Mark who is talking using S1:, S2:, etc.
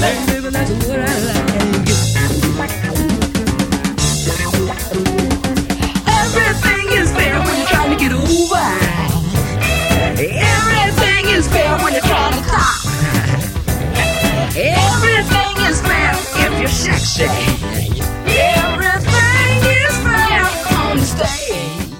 S1: baby, that's what I like. Everything is fair when you're trying to get over. Everything is fair when you're trying to top. Everything is fair if you're sexy. Everything is fair on the stage.